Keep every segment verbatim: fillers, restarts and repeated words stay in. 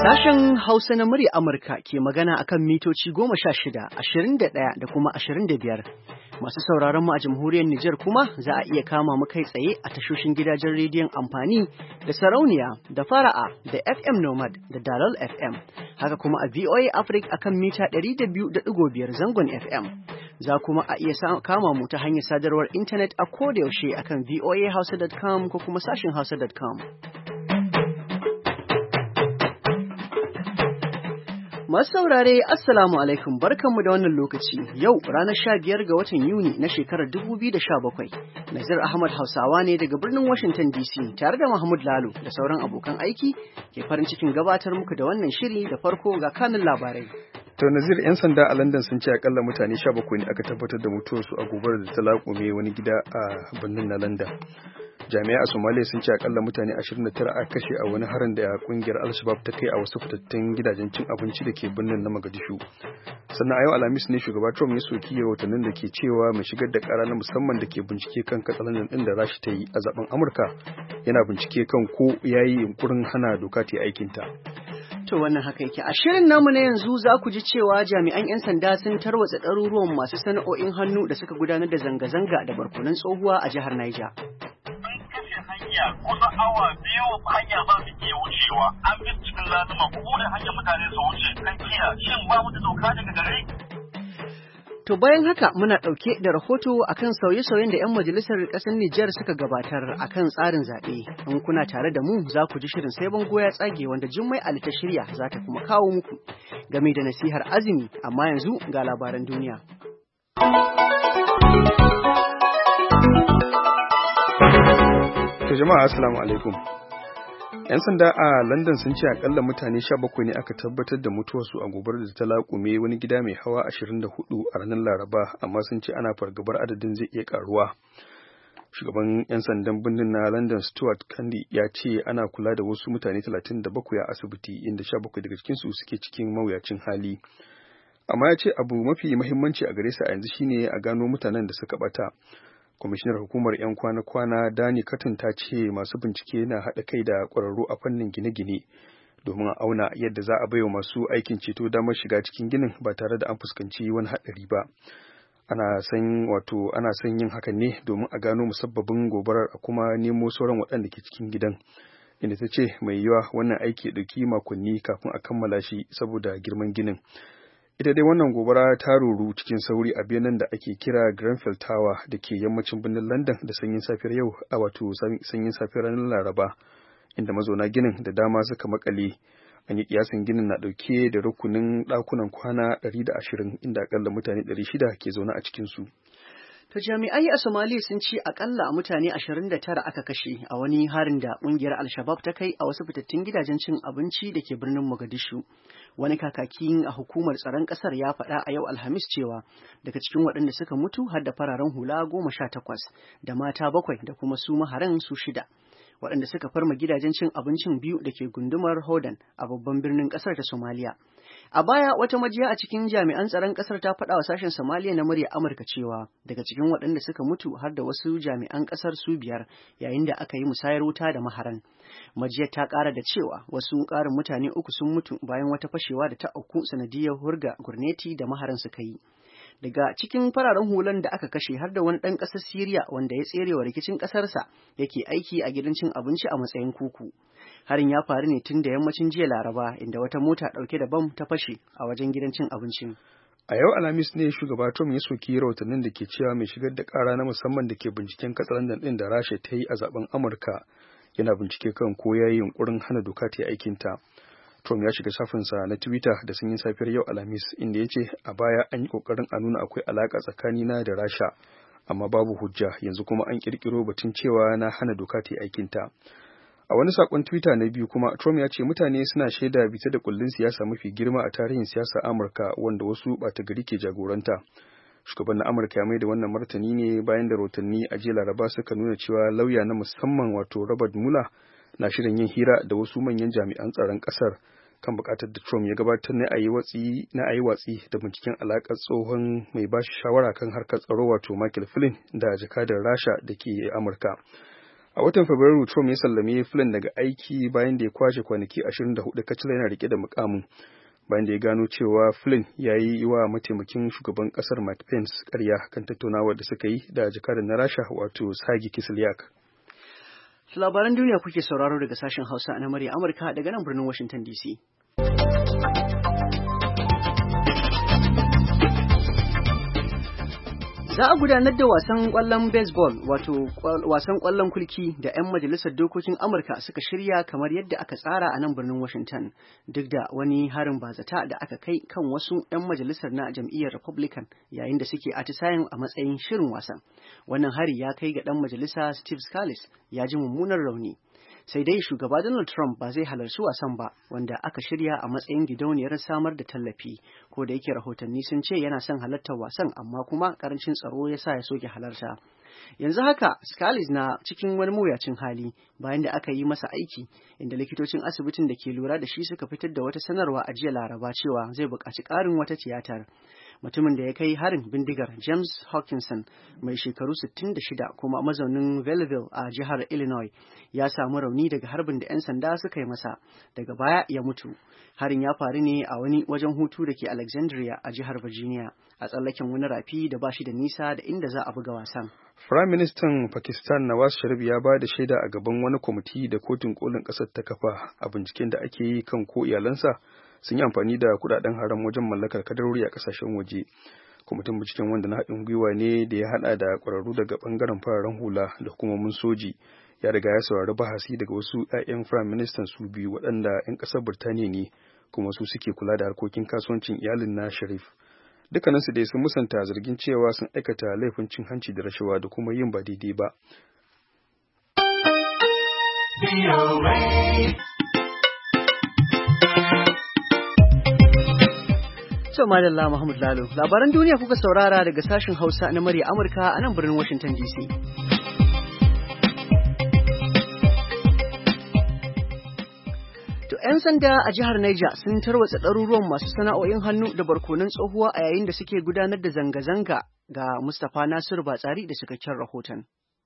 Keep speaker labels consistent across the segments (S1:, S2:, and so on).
S1: Sashen Hausa na murya Amurka ke magana akan mitoci goma sha shida, ashirin da ɗaya da kuma ashirin da biyar. Masu sauraron mu a jamhuriyar Nijar kuma za a iya kama mu kai tsaye a tashoshin gidajen rediyon amfani da sarauniya da fara'a da F M Nomad da Dalal F M. Haka kuma a V O A Africa akan mita ɗari da biyu da ɗigo biyar zangon F M. Za kuma a iya kama mu ta hanyar sadarwar intanet a kodayaushe akan voa hausa dot com ko kuma sashen hausa dot com. Masu saurare, Assalamu alaikum, barkanmu da wannan lokaci. Yau ranar sha biyar ga watan Yuni na shekarar dubu biyu da sha bakwai. Nazir Ahmad Hausawa ne daga birnin Washington D C tare da Mahmud Lalo da sauran abokan aiki ke farin cikin gabatar muku da wannan shiri da farko ga kanun labarai.
S2: To Nazir, 'yan sanda a London sun ce akalla mutane sha bakwai ne aka tabbatar da mutuwarsu a gobarar da ta laƙume wani gida a birnin na London. Jami'ai a Somalia sun ce akalla mutane ashirin da tara aka kashe a wani harin da kungiyar Al-Shabaab ta kai a wasu fitattun gidajen cin abinci da ke birnin na Mogadishu. Sannan a yau Alhamis ne shugaba Trump ya soki rahotannin da ke cewa mai shigar da kara na musamman da ke bincike kan katsalandan din da Rasha ta yi a zaben Amurka yana bincike kan ko yayi yunkurin hana doka ta aikinta.
S1: To wannan haka yake. A shirin namu na yanzu za ku ji cewa jami'an 'yan sanda sun tarwatsa ɗaruruwan masu sana'o'in hannu da suka gudanar da zanga-zanga da barkonon tsohuwa a jihar Niger.
S3: Kusan awa biyu hanya ba su ke wucewa an bi cikin laluma ko da hanyar mutane su wuce kan kiya shin ba mu da doka daga gare.
S1: To bayan haka muna ɗauke da rahoto akan sauye-sauyen da 'yan majalisar ƙasar Nijar suka gabatar akan tsarin zaɓe. In kuna tare da mu za ku ji shirin sai bango ya tsage wanda Jummai Ali ta shirya za ta kuma kawo muku game da nasihar azumi, amma yanzu ga labaran duniya.
S2: To jama'a assalamu alaikum. 'Yan sanda a London sun ce akalla mutane sha bakwai ne aka tabbatar da mutuwarsu a gobarar da ta laƙume wani gida mai hawa ashirin da hudu a ranar Laraba, amma sun ce ana fargabar adadin zai iya karuwa. Shugaban 'yan sandan birnin na London Stuart Candy ya ce ana kula da wasu mutane talatin da bakwai a asibiti inda sha bakwai daga cikinsu suke cikin mawuyacin hali. Amma ya ce abu mafi muhimmanci a gare sa a yanzu shine a gano mutanen da suka bata. Kwamishinar hukumar 'yan kwana-kwana Dani Cotton ta ce masu bincike na haɗa kai da ƙwararru a fannin gine-gine domin a auna yadda za a baiwa masu aikin ceto damar shiga cikin ginin ba tare da an fuskanci wani haɗari ba. Ana san wato ana son yin hakan ne domin a gano musabbabin gobarar a kuma nemo sauran waɗanda ke cikin gidan. Inda ta ce mai yiwa wannan aiki ya ɗauki makonni kafin a kammala shi saboda girman ginin. Ita dai wannan gobara ta ruru cikin sauri a benen da ake kira Grenfell Tower da ke yammacin birnin London da sanyin safiyar yau a wato sanyin safiyar ranar Laraba, inda mazauna ginin da dama suka makale. An yi kiyasin ginin na ɗauke da rukunin ɗakunan kwana ɗari da ashirin inda akalla mutane ɗari shida ke zaune a cikinsu.
S1: To jami'ai a Somalia sun ce akalla mutane ashirin da tara aka kashe a wani harin da ƙungiyar Al-Shabaab ta kai a wasu fitattun gidajen cin abinci da ke birnin Mogadishu. Wani kakakin a hukumar tsaron ƙasar ya faɗa a yau Alhamis cewa daga cikin waɗanda suka mutu har da fararen hula goma sha takwas da mata bakwai da kuma su maharan su shida. Waɗanda suka farma gidajen cin abincin biyu da ke gundumar Hodan a babban birnin ƙasar ta Somalia. A baya wata majiya a cikin jami'an tsaron ƙasar ta faɗa wa sashen Somalia na murya Amurka cewa daga cikin waɗanda suka mutu har da wasu jami'an ƙasar su biyar yayin da aka yi musayar wuta da maharan. Majiyar ta ƙara da cewa wasu ƙarin mutane uku sun mutu bayan wata fashewa da ta auku sanadiyar hurga gurneti da maharan suka yi. Daga cikin fararen hulan da aka kashe har da wani ɗan ƙasar Siriya wanda ya tserewa rikicin ƙasarsa yake aiki a gidan cin abinci a matsayin kuku. Harin ya faru ne tun da yammacin jiya Laraba inda wata mota ɗauke da bam ta fashe a wajen gidan cin abincin.
S2: A yau Alhamis ne shugaba Trump ya soki rahotannin da ke cewa mai shigar da ƙara na musamman da ke binciken katsalandan ɗin da Rasha ta yi a zaben Amurka yana bincike kan ko ya yi yunkurin hana doka ta yi aikinta. Trump ya shiga shafinsa na Twitter da sanyin safiyar yau Alhamis inda ya ce a baya an yi ƙoƙarin a nuna akwai alaƙa tsakanina da Rasha amma babu hujja, yanzu kuma an ƙirƙiro batun cewa na hana doka ta yi aikinta. A wani sakon Twitter na biyu kuma Trump ya ce mutane suna shaida bita da kullun siyasa mafi girma a tarihin siyasar Amurka wanda wasu ɓata gari ke jagoranta. Shugaban na Amurka ya mai da wannan martani ne bayan da rahotanni a jiya Laraba suka nuna cewa lauya na musamman wato Robert Mueller na shirin yin hira da wasu manyan jami'an tsaron ƙasar kan buƙatar da Trump ya gabatar na a yi watsi na a yi watsi da binciken alaƙar tsohon mai bashi shawara kan harkar tsaro wato Michael Flynn da jakadar Rasha da ke Amurka. A watan Fabrairu, Trump ya sallame Flynn daga aiki bayan da ya kwashe kwanaki ashirin da hudu kacal yana rike da mukamin, bayan da ya gano cewa Flynn ya yi wa mataimakin shugaban kasar Mike Pence ƙarya kan tattaunawar da suka yi da jakadan na Rasha wato Sergei Kislyak.
S1: Labaran duniya kuke sauraro daga sashen Hausa na murya Amurka daga nan birnin Washington D C. Za a gudanar da wasan ƙwallon baseball, wato wasan ƙwallon kulki da 'yan majalisar dokokin Amurka suka shirya kamar yadda aka tsara a nan birnin Washington, duk da wani harin bazata da aka kai kan wasu 'yan majalisar na jam'iyyar Republican yayin da suke atisayen a matsayin shirin wasan. Wannan hari ya kai ga ɗan majalisa Steve Scalise ya ji mummunan rauni. Sai dai shugaba Donald Trump ba zai halarci wasan ba, wanda aka shirya a matsayin gidauniyar samar da tallafi, ko da yake rahotanni sun ce yana son halartar wasan amma kuma karancin tsaro ya sa ya soke halarta. Yanzu haka Scalise na cikin wani mawuyacin hali bayan da aka yi masa aiki, inda likitocin asibitin da ke lura da shi suka fitar da wata sanarwa a jiya Laraba cewa zai buƙaci ƙarin wata tiyatar. Mutumin da ya kai harin bindigar, James Hawkinson, mai shekaru sittin da shida kuma mazaunin Belleville a jihar Illinois, ya samu rauni daga harbin da 'yan sanda suka yi masa, daga baya ya mutu. Harin ya faru ne a wani wajen hutu da ke Alexandria a jihar Virginia, a tsallaken wani rafi da ba shi da nisa da inda za a buga wasan.
S2: Firayim Ministan Pakistan Nawaz Sharif ya ba da shaida a gaban wani kwamiti da kotun kolin ƙasar ta kafa a binciken da ake yi kan ko iyalansa sun yi amfani da kudaden haram wajen mallakar kadarori a kasashen waje. Kwamitin binciken, wanda na haɗin gwiwa ne da ya haɗa da ƙwararru daga ɓangaren fararen hula da hukumomin soji, ya riga ya saurari bahasi daga wasu 'ya'yan firayim ministan su biyu waɗanda 'yan ƙasar Birtaniya ne kuma su suke kula da harkokin kasuwancin iyalin na Sharif. Dukkaninsu dai sun musanta zargin cewa sun aikata laifin cin hanci da rashawa da kuma yin ba daidai ba.
S1: So madalla Muhammad Lalo, labaran duniya kuka saurara daga sashen Hausa na murya Amurka a nan birnin Washington D C. To 'yan sanda a jihar Niger sun tarwatsa ɗaruruwan masu sana'o'in hannu da barkonon tsohuwa a yayin da suke gudanar da zanga-zanga ga Mustapha Nasiru Batsari da cikakken rahoton.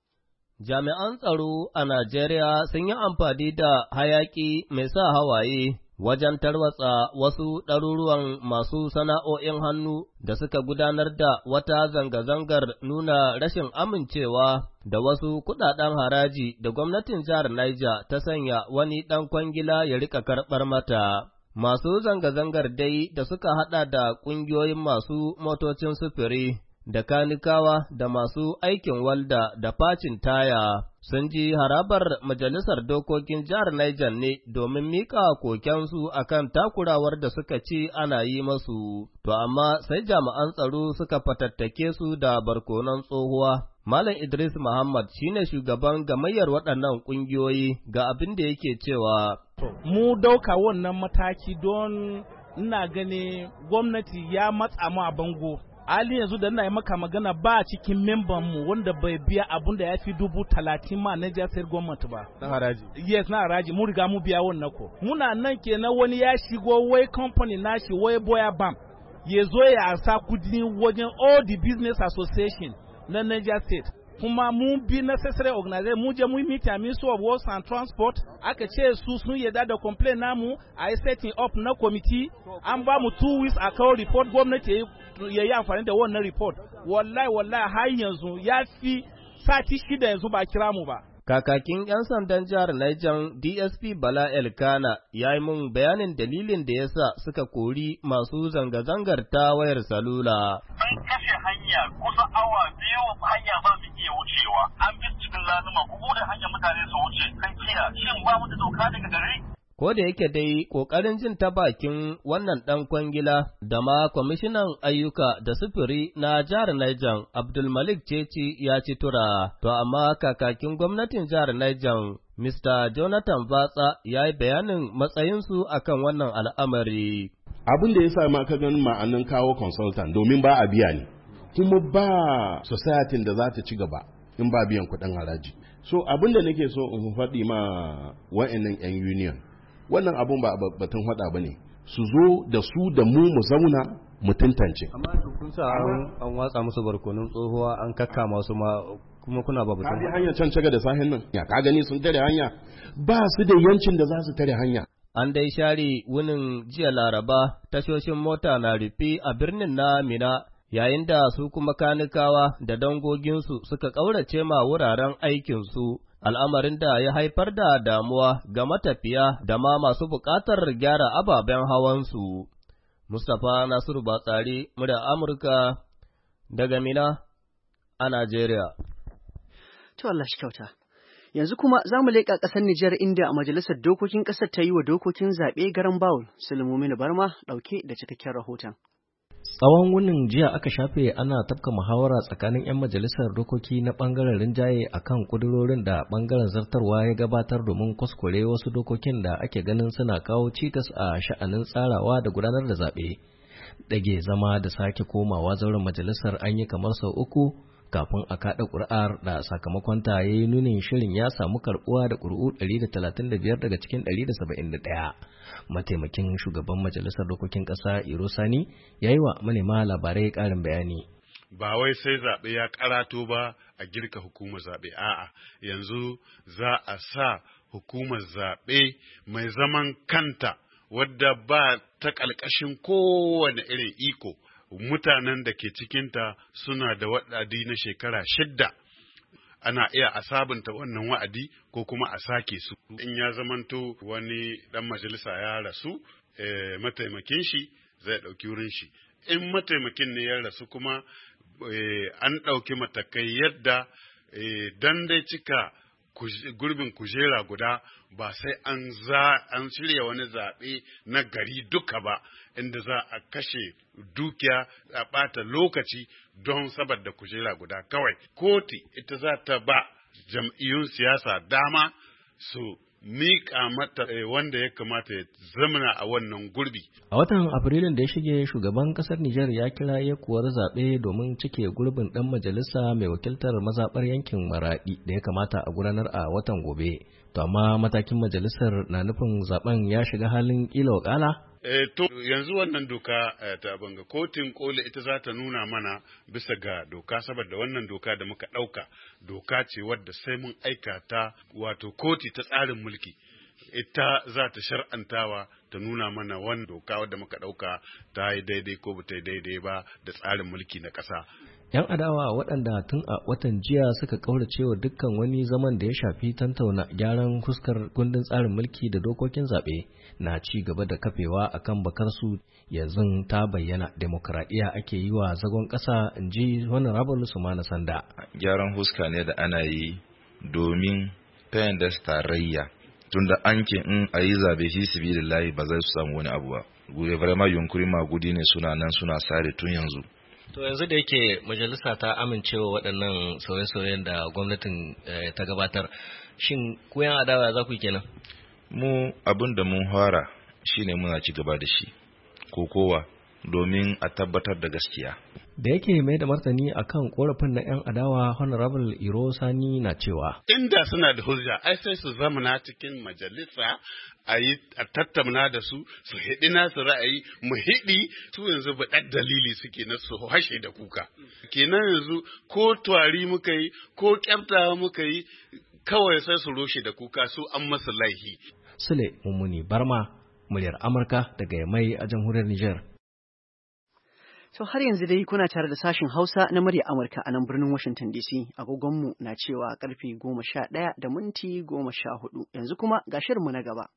S4: Jami'an tsaro a Najeriya sun yi amfani da hayaƙi mai sa hawaye wajen tarwatsa wasu ɗaruruwan masu sana'o'in hannu da suka gudanar da wata zanga-zangar nuna rashin amincewa da wasu kuɗaɗen haraji da gwamnatin jihar Niger ta sanya wani ɗan kwangila ya rika karɓar mata. Masu zanga-zangar dai da suka haɗa da ƙungiyoyin masu motocin sufuri da kanikawa da masu aikin walda da facin taya sun ji harabar majalisar dokokin jihar Niger ne domin mika kokensu akan takurawar da suka ci ana yi masu, to amma sai jami'an tsaro suka fatattake su da barkonon tsohuwa. Malam Idris Muhammad shine shugaban gamayyar waɗannan ƙungiyoyi, ga abin da yake cewa.
S5: Mu dauka wannan mataki don ina gani gwamnati ya matsa mu a bango. Ali yanzu da ina yi maka magana ba cikin memban mu wanda bai biya abun da ya fi dubu talatin ma Niger State Government ba.
S2: Na haraji?
S5: Yes, na haraji. Mun riga mu biya wannan ko. Muna nan kenan wani ya shigo wai company nashi wai Boya Bam. Ya zo ya sa kudi wajen all the business association na Niger State. Kuma mun bi necessary organization mun je mun meet a Ministry of Works and Transport aka ce su sun yadda da complaint namu a yi setting up na committee an ba mu two weeks a kawo report gwamnati ya yi amfani da wannan report wallahi wallahi har yanzu ya fi sati shida yanzu ba kira mu ba.
S4: Kakakin 'yan sandan jihar Niger D S P Bala Elkana ya yi mun bayanin dalilin da yasa suka kori masu zanga-zangar ta wayar salula.
S3: An kashe hanya kusa awa biyu hanya ba mu iya wucewa. An bi cikin laluma ku bude hanya mutane su wuce kan kiya shin ba mu da doka daga gari?
S4: Ko da yake dai ƙoƙarin jin ta bakin wannan ɗan kwangila da ma kwamishinan ayyuka da sufuri na jihar Niger Abdulmalik Ceci ya ci tura, to amma kakakin gwamnatin jihar Niger Mister Jonathan Batsa ya yi bayanin matsayinsu akan wannan al'amari.
S6: Abin da ya sa ma ka gan ma'anin kawo consultant domin ba a biya ne, kuma ba society da za ta ci gaba in ba biyan kuɗin haraji. So abin da nake so in faɗi ma wa'annan 'yan union, wannan abun ba batun hada ba ne, su zo da su da mu mu zauna mu tantance.
S7: Amma kun sa an watsa musu barkonun tsohuwa an kakka masu ma kuma kuna ba batun
S6: ba hanyar can caga da sahin nan ya ka gani sun tare hanya ba su da yancin da za su tare hanya.
S4: An dai share wunin jiya Laraba tashoshin mota na rufe a birnin na Mina yayin da su kuma kanikawa da dangoginsu suka ƙaurace ma wuraren aikinsu, al'amarin da ya haifar da damuwa ga matafiya da ma masu buƙatar gyara ababen hawansu. Mustapha Nasiru Batsari, murya Amurka daga Mina a Najeriya.
S1: To Allah shi kyauta. Yanzu kuma za mu leƙa ƙasar Nijar inda a majalisar dokokin ƙasar ta yi wa dokokin zaɓe garan bawul. Sulmumini Barma ɗauke da cikakken rahoton.
S8: Tsawon wunin jiya aka shafe ana tafka muhawara tsakanin 'yan majalisar dokoki na ɓangaren rinjaye a kan ƙudurorin da ɓangaren zartarwa ya gabatar domin kuskure wasu dokokin da ake ganin suna kawo cikas a sha'anin tsarawa da gudanar da zaɓe. Ɗage zama da sake komawa zauren majalisar an yi kamar sau uku kafin a kaɗa ƙuri'ar da sakamakonta ya yi nunin shirin ya samu karɓuwa da ƙuri'u ɗari da talatin da biyar daga cikin ɗari da saba'in da ɗaya. Mataimakin shugaban majalisar dokokin ƙasa Iro Sani ya yi wa manema labarai ƙarin bayani.
S9: Ba wai sai zaɓe ya karato ba a girka hukumar zaɓe, a'a yanzu za a sa hukumar zaɓe mai zaman kanta wadda ba ta ƙalƙashin kowane irin iko. Mutanen da ke cikinta suna da wa'adi na shekara shidda, ana iya a sabunta wannan wa'adi ko kuma a sake su. In ya zamanto wani ɗan majalisa ya rasu, e, mataimakin shi zai ɗauki wurin shi. In mataimakin ne ya rasu kuma e, an ɗauki matakai yadda e, dan dai cika gurbin kujera guda ba sai an za an shirya wani zaɓe na gari duka ba inda za a kashe dukiya a ɓata lokaci don saboda kujera guda kawai. Koti ita za ta ba jam'iyyun siyasa dama su miƙa mata wanda ya kamata ya zamana a wannan gurbi.
S8: A watan Afrilun da ya shige shugaban ƙasar Nijar ya kira yakuwar zaɓe domin cike gurbin ɗan majalisa mai wakiltar mazaɓar yankin Maraɗi da ya kamata a gudanar a watan gobe. To amma matakin majalisar na nufin zaɓen ya shiga halin ƙila wakala?
S9: E, to yanzu wannan doka e, ta banga kotun koli ita za ta nuna mana bisa ga doka, saboda wannan doka da muka ɗauka doka ce wadda sai mun aika ta wato koti ta tsarin mulki, ita za ta shar'antawa ta nuna mana wannan doka wadda muka ɗauka ta yi daidai ko ba ta yi daidai ba da tsarin mulki na ƙasa.
S8: 'Yan adawa waɗanda tun a watan jiya suka ƙaurace wa dukkan wani zaman da ya shafi tantauna gyaran fuskar kundin tsarin mulki da dokokin zaɓe na ci gaba da kafewa a kan bakarsu yanzu ta bayyana demokradiyya ake yi wa zagon ƙasa, in ji Honorable Sumana Sanda.
S10: Gyaran fuska ne da ana yi domin fayan da tarayya tunda an ke in a yi zaɓe fi sibilillahi ba zai su samu wani abu ba. Gure vraiment yunkuri magudi ne suna nan suna sare tun yanzu.
S8: To yanzu da yake majalisa ta amincewa waɗannan sauye-sauyen da gwamnatin ta gabatar, shin ku yan adawa za ku yi kenan?
S10: Mu abin da mun fara shine muna ci gaba da shi, ko kowa domin a tabbatar da gaskiya.
S8: Da yake mai da martani akan korafin na 'yan adawa, Honorable Iro Sani na cewa
S9: inda suna da hujja ai sai su zamana cikin majalisa a yi a tattauna da su su hidi nasu ra'ayi mu hidi su yanzu ba ɗan dalili suke na su hashe da kuka. Kenan yanzu ko twari muka yi ko kyaftawa muka yi kawai sai su roshe da kuka su an masa laihi.
S8: Sule Mummuni Barma, muryar Amurka daga Yamai a jamhuriyar Nijar.
S1: So har yanzu dai kuna tare da sashin Hausa na murya Amurka a nan birnin Washington D C. Agogonmu na cewa karfe goma sha ɗaya da minti goma sha hudu. Yanzu kuma ga shirinmu na gaba.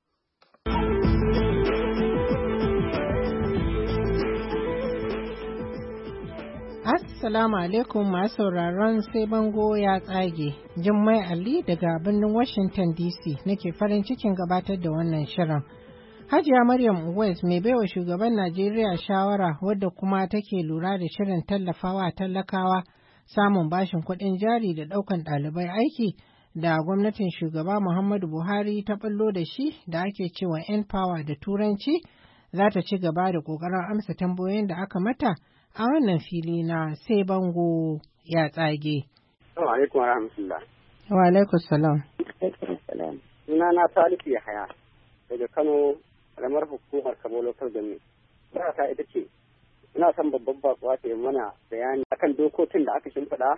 S11: Assalamu alaikum masu sauraron sai bango ya tsage. Jummai Ali daga birnin Washington D C nake farin cikin gabatar da wannan shirin. Hajiya Maryam Uwais mai baiwa shugaban Najeriya shawara wadda kuma take lura da shirin tallafawa talakawa samun bashin kuɗin jari da ɗaukan ɗalibai aiki da gwamnatin shugaba Muhammadu Buhari ta ɓallo da shi da ake cewa N-Power da Turanci za ta ci gaba da ƙoƙarin amsa tambayoyin da aka mata a wannan fili na sai bango ya tsage.
S12: Wa alaikum wa rahmatullah.
S11: Wa alaikum salam.
S12: Suna na Salisu Yahaya daga Kano, karamar hukumar Kabo Local Government. Bara ta ita ce, ina son babban bakuwa ta yi mana bayani akan dokokin da aka shimfiɗa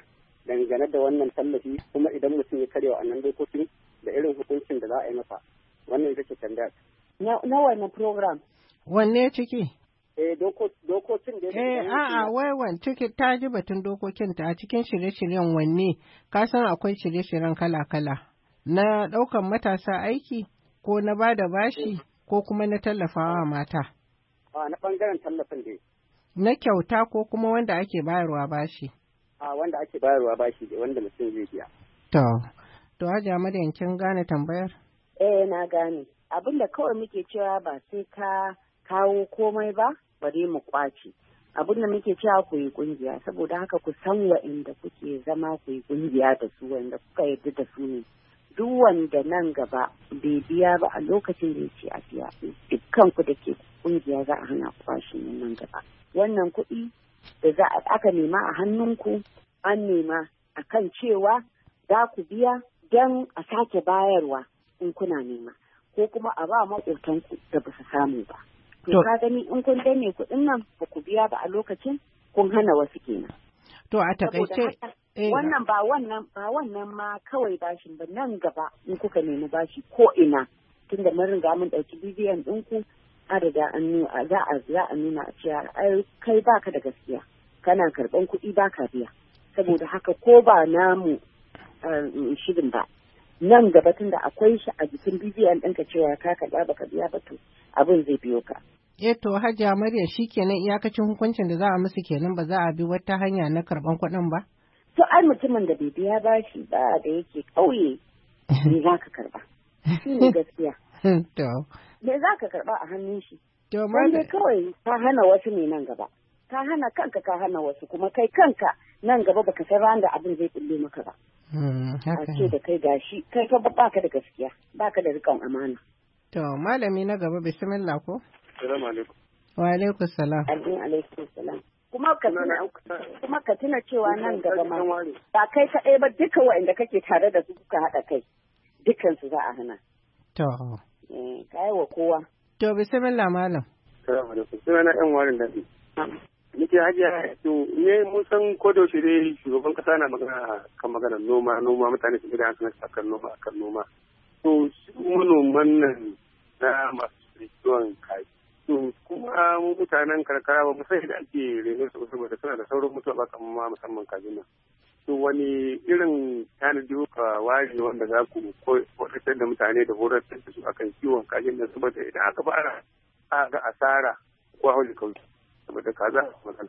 S12: dangane da wannan tallafi, kuma idan mutum ya karya wannan dokokin da irin hukuncin da za a yi masa. Wannan ita ce tambaya.
S7: Na wannan program?
S11: Wanne ciki?
S12: Eh dokokin da
S11: Eh a'a wai wan ciki ta ji batun dokokin ta a cikin shirye-shiryen wanne ka san akwai shirye-shiryen kala-kala na ɗaukan matasa aiki ko na ba da bashi ko kuma na tallafawa mata.
S12: A na ɓangaren tallafin dai.
S11: Na kyauta ko kuma wanda ake bayarwa bashi.
S12: A wanda ake bayarwa bashi da wanda mutum zai biya.
S11: To, to Hajiya Maryam kin gane tambayar?
S7: Eh na gane. Abin da kawai muke cewa ba sai ka kawo komai ba bari mu kwace. Abin da muke cewa ku yi kungiya saboda haka ku san wa'inda kuke zama ku yi kungiya da su wanda kuka yarda da su ne. Duk wanda nan gaba bai biya ba a lokacin da ya ce a biya dukkan ku da ke kungiya za a hana kwashe nan gaba. Wannan kuɗi da za aka nema a hannunku an nema a kan cewa za ku biya don a sake bayarwa in kuna nema ko kuma a ba maƙotanku da ba su samu ba. To ka gani in kun danne kuɗin nan ba ku biya ba a lokacin kun hana wasu kenan.
S11: To a takaice
S7: wannan ba wannan ba wannan ma kawai bashin ba nan gaba in kuka nemi bashi ko ina tunda mun riga mun ɗauki bidiyon ɗinku a riga an nuna za a za a nuna a cewa ai kai baka da gaskiya kana karɓan kuɗi baka biya saboda haka ko ba namu shirin ba nan gaba tunda akwai shi a jikin bidiyon ɗinka cewa ka kaɗa baka biya ba to abin zai biyo ka.
S11: Eh to Hajiya Maryam shikenan iyakacin hukuncin da za a musu kenan ba za a bi wata hanya na karɓan kuɗin ba?
S7: To ai mutumin da bai biya bashi ba da yake ƙauye me za ka karɓa? Shi ne gaskiya.
S11: To.
S7: Me za ka karɓa a hannun shi?
S11: To
S7: Maryam. kawai ka hana wasu ne nan gaba. Ka hana kanka ka hana wasu kuma kai kanka nan gaba baka san ran da abin zai kulle maka ba. A ce da kai gashi kai fa baka da gaskiya baka da riƙon amana.
S11: To malami na gaba bismillah ko?
S12: Assalamu alaikum.
S11: Wa alaikum salam.
S7: Alaikum salam. Kuma ka tuna kuma ka tuna cewa nan gaba ma ba kai kaɗai ba duka waɗanda kake tare da su kuka haɗa kai dukkan su za a hana.
S11: To.
S7: Eh kai wa kowa.
S11: To bismillah malam.
S12: Assalamu alaikum. Sunana ɗan warin daɗi. Nake hajiya to ne mun san ko da dai shugaban kasa na magana kan maganar noma noma mutane su gida suna akan noma akan noma. To su manoman nan na masu kiwon kaji. To kuma mu mutanen karkara ba mu san da ake reno su saboda suna da saurin mutuwa ba kamar ma musamman kajin nan. To wani irin tanadi ka ware wanda za ku koyar da mutane da horar da su akan kiwon kajin nan saboda idan aka fara a ga asara ko hauli kauci saboda kaza matsala.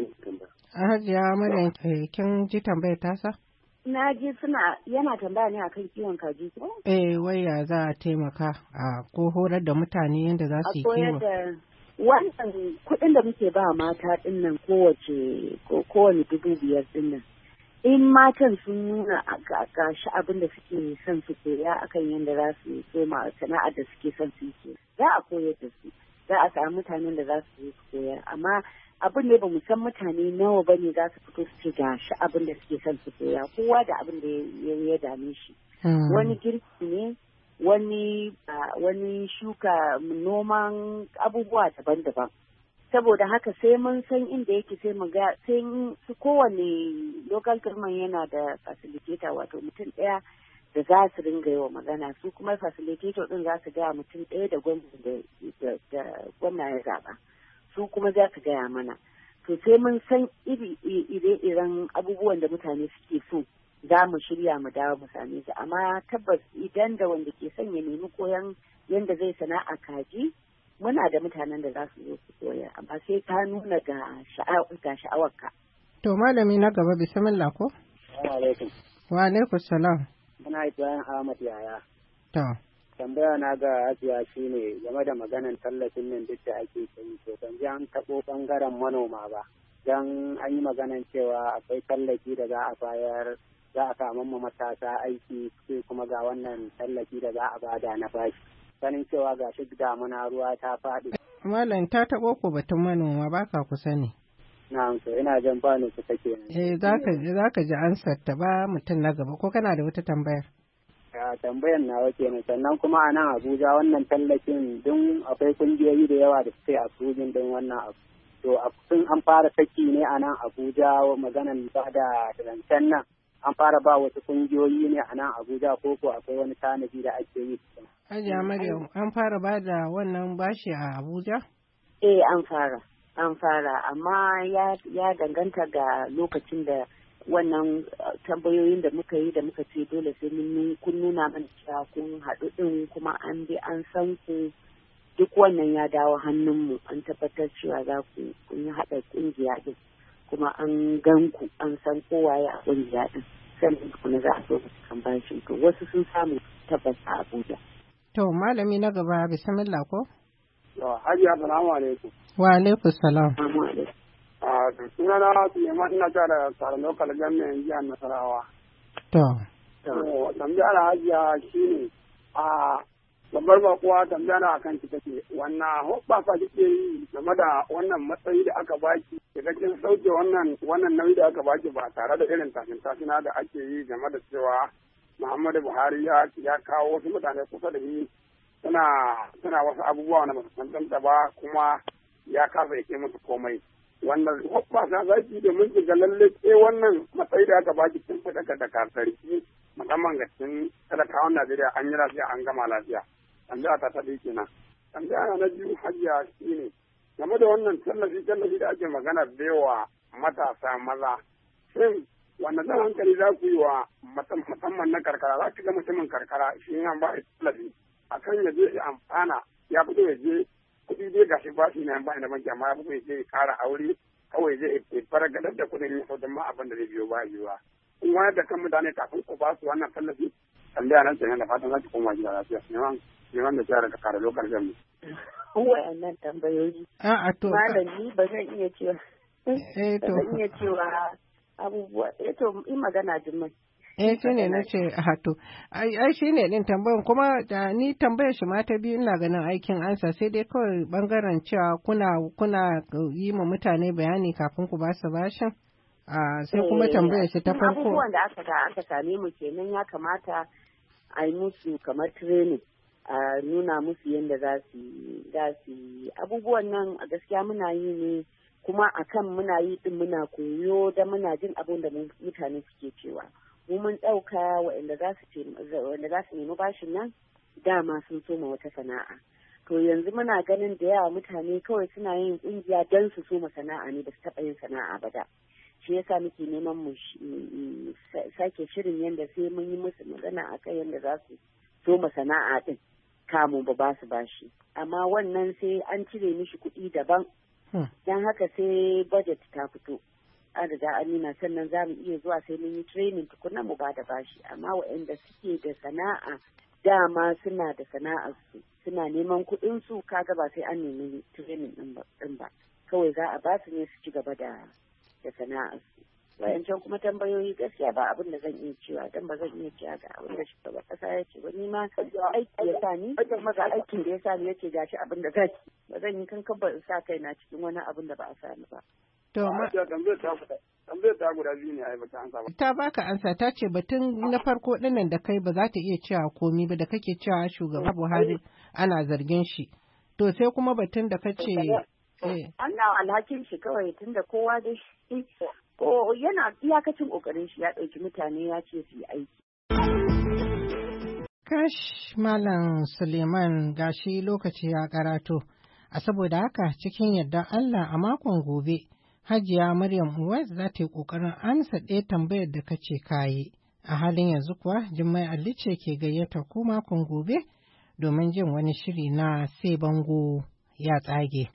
S11: Hajiya Maryam kin ji tambayar tasa?
S7: Na ji suna yana tambaya ne akan kiwon kaji ko?
S11: Eh waya za a taimaka a ko horar da mutane yadda za su yi kiwo.
S7: Wannan kuɗin da muke ba mata ɗin nan kowace kowane dubu biyar ɗin nan. In matan sun nuna ga shi abin da suke son su koya akan yadda za su soma sana'ar da suke son su yi za a koyar da su. Za a samu mutanen da za su yi su koyar amma abin ne ba mu san mutane nawa ba ne za su fito su ce ga shi abin da suke son su koya kowa da abin da ya dame shi. Wani girki ne wani wani shuka noman abubuwa daban-daban. Saboda haka sai mun san inda yake sai mu ga sai su kowane local government yana da facilitator wato mutum ɗaya da za su ringa yi wa magana su kuma facilitator ɗin za su gaya mutum ɗaya da gwamna ya zaɓa. Su kuma za su gaya mana to sai mun san ire-iren abubuwan da mutane suke so za mu shirya mu dawo mu same su amma tabbas idan da wanda ke son ya nemi koyon yadda zai sana'a kaji muna da mutanen da za su zo su koya amma sai ka nuna ga sha'awarka.
S11: To malami na gaba bismillah ko?
S12: Assalamu alaikum.
S11: Wa alaikum salam.
S12: Muna Ibrahim Ahmad Yaya.
S11: To.
S12: Tambaya na ga Asiya shi ne game da maganan tallafin nan duk da ake yi to ban ji an taɓo ɓangaren manoma ba don an yi maganan cewa akwai tallafi da za a bayar za a samu matasa aiki sai kuma ga wannan tallafi da za a bada na bashi ganin cewa ga shi damuna ruwa ta faɗi.
S11: Malam ta taɓo ko batun manoma ba ka kusa ne.
S12: Na'am so ina jan ba ni kusa kenan.
S11: Eh za ka ji ansar ta ba mutum na gaba ko kana da wata tambayar?
S12: A tambayar nawa kenan sannan kuma a nan Abuja wannan tallafin don akwai kungiyoyi da yawa da suke a sujin don wannan abu to sun an fara saki ne a nan Abuja maganan ba da rancen nan
S13: an fara ba wasu kungiyoyi ne a nan Abuja ko ko akwai wani tanadi da ake yi.
S11: Hajiya Maryam, an fara ba da wannan bashi a Abuja?
S7: Eh, an fara, an fara, amma ya, ya danganta ga lokacin da wannan tambayoyin da muka yi da muka ce dole sai mun kun nuna mana cewa kun haɗu ɗin kuma an bi an san ku duk wannan ya dawo hannunmu an tabbatar cewa za ku kun yi haɗa ƙungiya ɗin kuma an gan ku an san kowaye a ƙungiya ɗin sannan kuma za a so kan bashin to wasu sun samu tabbas a Abuja.
S11: To malami na gaba bismillah ko?
S12: Hajiya salamu alaikum.
S11: Wa alaikum salam.
S12: A suna na Suleiman ina ta da tsarin lokal jami'an jihar Nasarawa.
S11: To.
S12: To tambaya na hajiya shine a babbar bakuwa tambaya na akan ki take wannan hoɓɓasa kike yi game da wannan matsayi da aka baki daga kin sauke wannan wannan nauyi da aka baki ba tare da irin tashin tashina da ake yi game da cewa Muhammadu Buhari ya ya kawo wasu mutane kusa da shi suna suna wasu abubuwa na basu tantanta ba kuma ya kasa yake musu komai wannan hoɓɓasa za ki da mun ga lalle ce wannan matsayi da aka baki tun fita da kasarki musamman ga cikin talakawan Najeriya an yi lafiya an gama lafiya. Tambaya ta taɗi kenan. Tambaya na biyu hajiya shine game da wannan tallafi tallafi da ake magana da yawa matasa maza. Shin wanda zan hankali za ku yi wa musamman na karkara za ki ga mutumin karkara shi yan ba tallafi akan ya je ya amfana ya fito ya je kuɗi dai gashi ba shi na yan ba da banki amma ya fito ya je ya ƙara aure kawai zai ya fara gadar da kuɗin ya sau ma abin da zai biyo ba yiwuwa. In wayar da kan mutane kafin ku ba su wannan tallafi tambaya nan kenan da fatan za ki koma gida lafiya. Neman da jihar ka kare lokal gami.
S7: Wayannan tambayoyi.
S11: A'a to.
S7: Malami ba zan iya cewa.
S11: Eh to.
S7: Ba zan iya cewa abubuwa. Eh to in magana Jummai.
S11: Eh shi ne na ce a to. Ai ai shi ne din tambayan kuma da ni tambayar shi ma ta biyu ina ganin aikin ansa sai dai kawai bangaren cewa kuna kuna yi ma mutane bayani kafin ku ba su bashin. Ah sai kuma tambayar shi ta farko.
S7: Abubuwan da aka da aka same mu kenan ya kamata a yi musu kamar training. a nuna musu yadda za su za su abubuwan nan a gaskiya muna yi ne kuma akan muna yi din muna koyo da muna jin abin da mutane suke cewa mu mun ɗauka waɗanda za su waɗanda za su nemi bashin nan dama sun soma wata sana'a to yanzu muna ganin da yawa mutane kawai suna yin ƙungiya don su soma sana'a ne ba su taɓa yin sana'a ba da shi yasa muke neman mu sake shirin yadda sai mun yi musu magana akan yadda za su soma sana'a din kamun ba ba su bashi amma wannan sai an cire mishi kuɗi daban don haka sai budget ta fito an riga an nuna sannan za mu iya zuwa sai mun yi training tukuna mu ba da bashi amma waɗanda suke da sana'a dama suna da sana'ar su suna neman kuɗin su kaga ba sai an nemi training din ba kawai za a ba su ne su ci gaba da da sana'ar su wayancan kuma tambayoyi gaskiya ba abin da zan iya cewa dan ba zan iya cewa ga abin da shugaban kasa ya ce ba ni ma aiki ya sa ni kuma ga aikin da ya sa ni yace gashi abin da zaki ba zan yi kankan ba in sa kaina cikin wani abin da ba a sa ni ba
S11: to ma
S12: tambayar ta guda biyu ne ai bata ansa ba
S11: ta baka ansa ta ce batun na farko dinnan da kai ba za ta iya cewa komi ba da kake cewa shugaba Buhari ana zargin shi to sai kuma batun da kace
S7: eh Allah alhakin shi kawai tunda kowa da shi ko yana iyakacin kokarin shi ya ɗauki mutane ya ce su yi aiki.
S11: Kash Malam Suleiman gashi lokaci ya karato, a saboda haka cikin yardar Allah a makon gobe, Hajiya Maryam Uwais za ta yi ƙoƙarin amsa ɗaya tambayar da kace kayi. A halin yanzu kuwa Jummai Ali ce ke gayyata ku makon gobe domin jin wani shiri na sai bango ya tsage.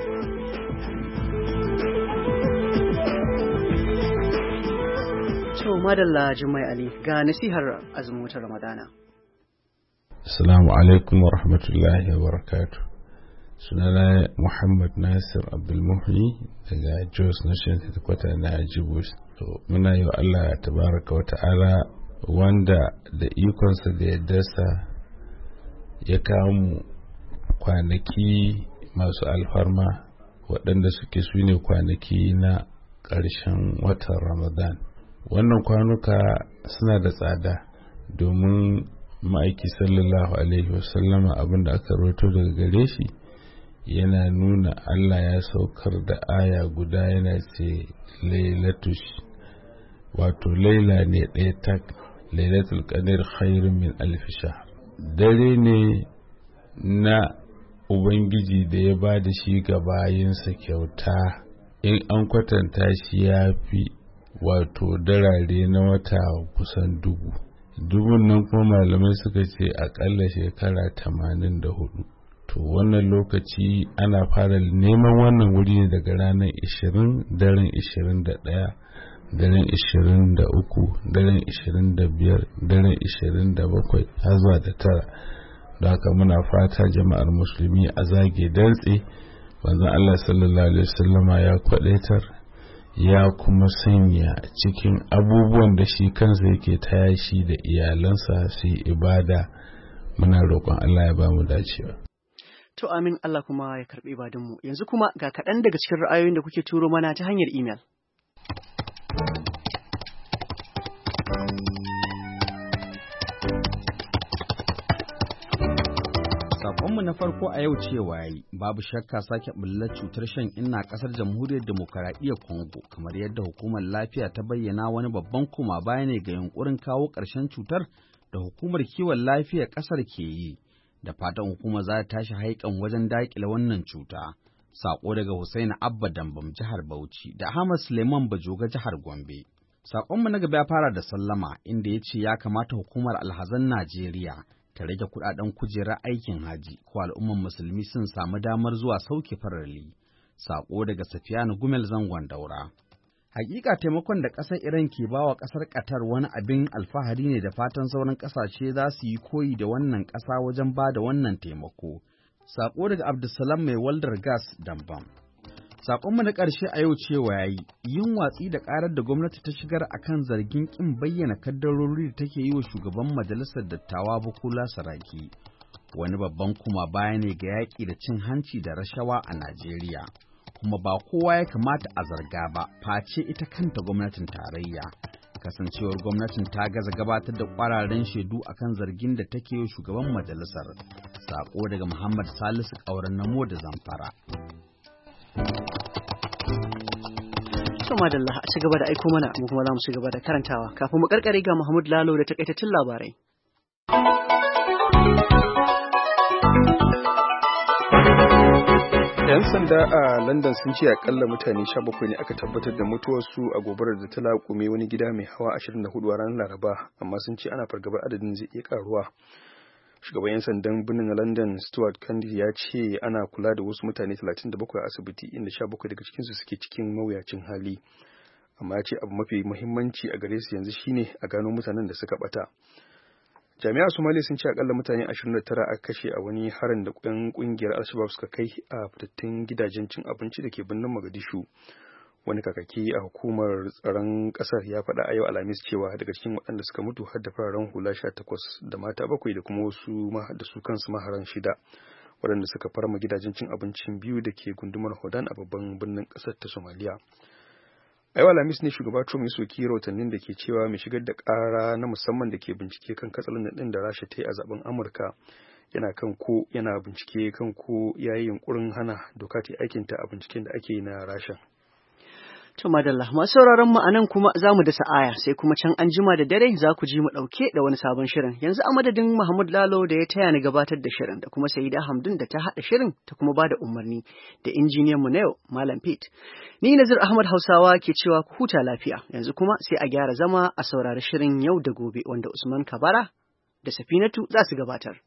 S1: To madalla Jummai Ali ga nasihar azumin watan Ramadana.
S6: Assalamu alaikum wa rahmatullahi wa barakatuh. Sunana Muhammad Nasir Abdulmuhi daga Jos Nation Headquarter na Jibus. To muna yi wa Allah tabaraka wa ta'ala wanda da ikonsa da yaddarsa ya kawo mu kwanaki masu alfarma waɗanda suke su ne kwanaki na ƙarshen watan Ramadan. Wannan kwanuka suna da tsada domin ma'aiki sallallahu alaihi wasallama abinda aka roto daga gare shi yana nuna Allah ya saukar da aya guda yana ce lailatush
S14: wato laila ne ɗaya tak, lailatul qadr khairun min alf shahr. Dare ne na Ubangiji da ya ba da shi ga bayinsa kyauta, in an kwatanta shi ya fi wato darare na wata kusan dubu. Dubun nan kuma malamai suka ce akalla shekara tamanin da hudu. To wannan lokaci ana fara neman wannan wuri ne daga ranar ishirin, daren ishirin da ɗaya, daren ishirin da uku, daren ishirin da biyar, daren ishirin da bakwai har zuwa da tara. Da haka muna fata jama'ar musulmi a zage dantse. Manzon Allah sallallahu alaihi wasallama ya kwadaitar, ya kuma sanya cikin abubuwan da shi kansa yake taya shi da iyalansa su yi ibada. Muna roƙon Allah ya ba mu dacewa.
S1: To amin, Allah kuma ya karɓi ibadunmu. Yanzu kuma ga kaɗan daga cikin ra'ayoyin da kuke turo mana ta hanyar imel.
S15: Sakonmu na farko a yau cewa yayi babu shakka sake bullar cutar shan inna kasar jamhuriyar demokaradiyyar Congo, kamar yadda hukumar lafiya ta bayyana wani babban koma baya ne ga yunkurin kawo ƙarshen cutar da hukumar kiwon lafiyar ƙasar ke yi, da fatan hukumar za ta tashi haikan wajen daƙile wannan cuta. Sako daga Hussaini Abba Dambam jihar Bauchi da Ahmad Suleiman Bajoga jihar Gombe. Sakonmu na gaba ya fara da sallama inda ya ce ya kamata hukumar alhazan Najeriya ta rage kudaden kujerar aikin haji ko al'umman musulmi sun samu damar zuwa sauke farali. Sako daga Safiyanu Gumel zangon Daura. Hakika taimakon da ƙasar Iran ke bawa ƙasar Qatar wani abin alfahari ne, da fatan sauran ƙasashe za su yi koyi da wannan ƙasa wajen ba da wannan taimako. Sako daga Abdulsalam mai waldar gas Dambam. Sakonmu na ƙarshe a yau cewa yayi yin watsi da ƙarar da gwamnati ta shigar akan zargin ƙin bayyana kaddarori da take yi wa shugaban majalisar dattawa Bukola Saraki wani babban kuma baya ne ga yaƙi da cin hanci da rashawa a Najeriya, kuma ba kowa ya kamata a zarga ba face ita kanta gwamnatin tarayya, kasancewar gwamnatin ta gaza gabatar da ƙwararren shaidu akan zargin da take yi wa shugaban majalisar. Sako daga Muhammad Salisu Ƙauren Namo da Zamfara.
S1: To madalla, a ci gaba da aiko mana, mu kuma za mu ci gaba da karantawa. Kafin mu karkare ga Mahmud Lalo da takaitattun labarai.
S2: ‘Yan sanda a London sun ce akalla mutane sha bakwai ne aka tabbatar da mutuwarsu a gobarar da ta laƙume wani gida mai hawa ashirin da hudu a ranar Laraba, amma sun ce ana fargabar adadin zai iya karuwa. Shugaban 'yan sandan birnin London Stuart Cundy ya ce ana kula da wasu mutane talatin da bakwai a asibiti, inda sha bakwai daga cikinsu suke cikin mawuyacin hali. Amma ya ce abu mafi muhimmanci a gare su yanzu shine a gano mutanen da suka bata. Jami'an Somalia sun ce akalla mutane ashirin da tara aka kashe a wani harin da ƙungiyar ƙungiyar Al-Shabaab suka kai a fitattun gidajen cin abinci da ke birnin Mogadishu. Wani kakaki a hukumar tsaron ƙasar ya faɗa a yau Alhamis cewa daga cikin waɗanda suka mutu har da fararen hula sha takwas da mata bakwai da kuma wasu da su kansu maharan shida, waɗanda suka farma gidajen cin abincin biyu da ke gundumar Hodan a babban birnin ƙasar ta Somalia. A yau Alhamis ne shugaba Trump ya soki rahotannin da ke cewa mai shigar da ƙara na musamman da ke bincike kan katsalandan ɗin da Rasha ta yi a zaben Amurka yana kan ko yana bincike kan ko ya yi yunkurin hana doka ta aikinta a binciken da ake yi na Rasha.
S1: To madalla, masu sauraron mu anan kuma za mu dasa aya, sai kuma can an jima da dare za ku ji mu ɗauke da wani sabon shirin. Yanzu a madadin Mahmud Lalo da ya taya ni gabatar da shirin, da kuma Saida Hamdun da ta haɗa shirin ta kuma ba da umarni, da injiniyan mu na yau Malam Pete. Ni Nazir Ahmad Hausawa ke cewa ku huta lafiya. Yanzu kuma sai a gyara zama a saurari shirin Yau da Gobe wanda Usman Kabara da Safinatu za su gabatar.